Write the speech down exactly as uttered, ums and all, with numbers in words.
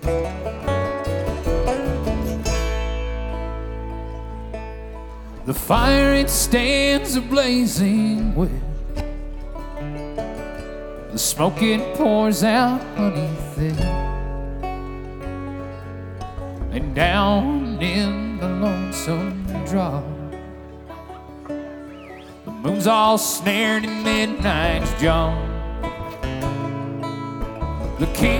The fire it stands a-blazing wet. The smoke it pours out beneath it. And down in the lonesome drop, the moon's all snared in midnight's jaw. The king